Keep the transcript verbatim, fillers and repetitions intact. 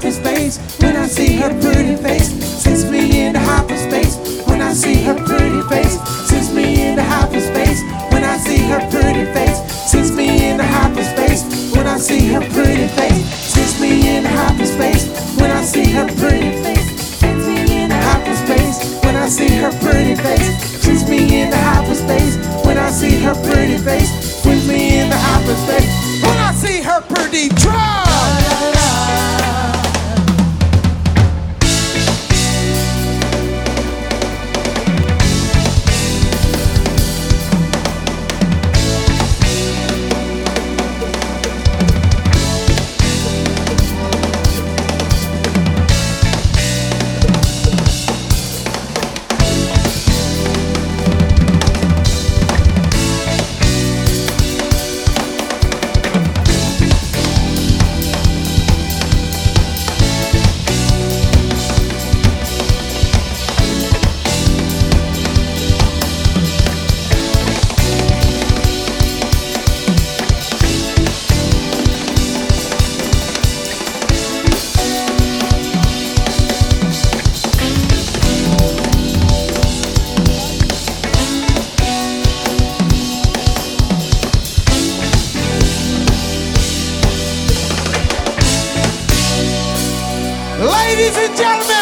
hyperspace when I see her pretty face. Sends me into hyperspace when I see her pretty face. Sends me into hyperspace when I see her pretty face. Sends me into hyperspace when I see her pretty face. Sends me into hyperspace when I see her pretty face. Sends me into hyperspace when I see her pretty face. Sends me into hyperspace when I see her pretty face. Sends me into hyperspace when I see her pretty drum. Ladies and gentlemen,